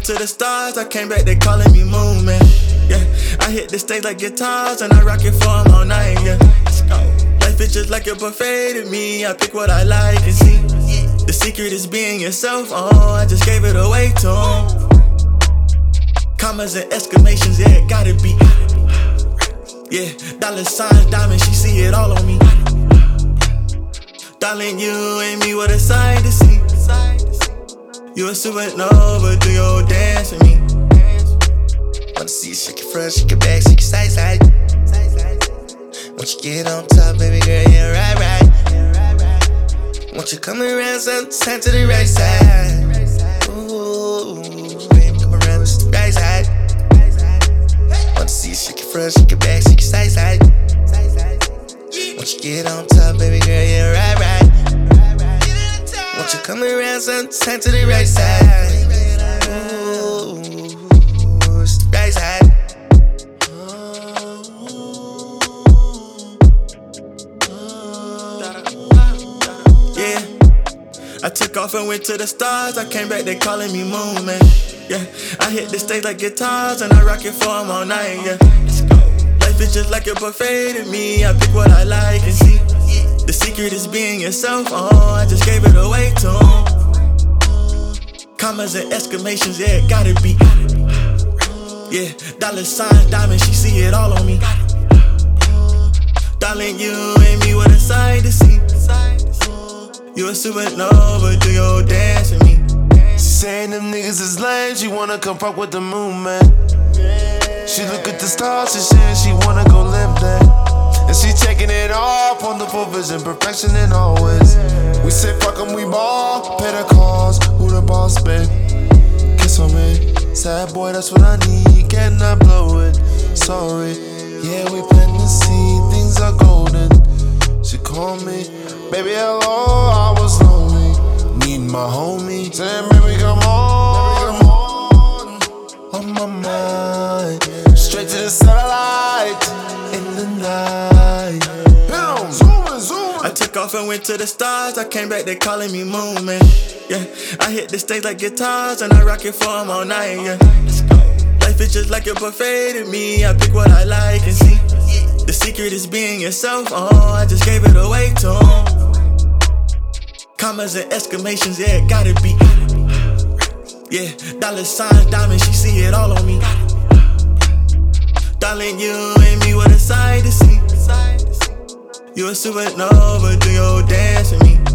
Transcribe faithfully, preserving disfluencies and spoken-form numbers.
to the stars, I came back, they calling me Moon Man. Yeah, I hit the stage like guitars and I rock it for them all night. Yeah, life is just like a buffet to me. I pick what I like and see. The secret is being yourself. Oh, I just gave it away to them. Commas and exclamations, yeah, it gotta be. Yeah, dollar signs, diamonds, she see it all on me. Darling, you and me, what a sight to see. You a supernova, do your dance with me. Wanna see you shake it front, shake it back, shake it side, side. Once you get on top, baby girl, yeah, right, right. Once you come around, sometimes to the right side. Ooh, baby, come around to the right side. Wanna see you shake it front, shake it back, shake it side, side. Once you get on top, baby girl, yeah, right, right. Once you come around, sometimes to the right side. Ooh, it's the right side. Yeah, I took off and went to the stars. I came back, they calling me Moon Man. Yeah, I hit the stage like guitars and I rock it for them all night. Yeah, life is just like a buffet to me. I pick what I like and see. The secret is being yourself. Oh, I just gave it away to them. Commas and exclamations, yeah, it gotta be. Yeah, dollar signs, diamonds, she see it all on me. Darling, you and me, what a sight to see. You a supernova, do your dance with me. She saying them niggas is lame, she wanna come fuck with the Moon Man. She look at the stars and shit, she wanna go live there. And she checking it off, wonderful vision, perfection in always. We say fuck 'em, we ball, pay the calls, who the boss, babe? Kiss on me, sad boy, that's what I need, cannot blow it, sorry. Yeah, we plant the seed, things are golden. She called me, baby, hello, I was lonely. Need my homie, saying, baby, come on. On my mind, straight to the satellite, in the night. Boom, zooming, zooming. I took off and went to the stars. I came back, they calling me Moon Man. Yeah, I hit the stage like guitars and I rock it for them all night. Yeah, life is just like a buffet to me. I pick what I like and see. The secret is being yourself. Oh, I just gave it away to them. Commas and exclamations, yeah, it gotta be. Yeah, dollar signs, diamonds, she see it all on me. Darling, you and me, what a sight to see. You a supernova, do your dance with me.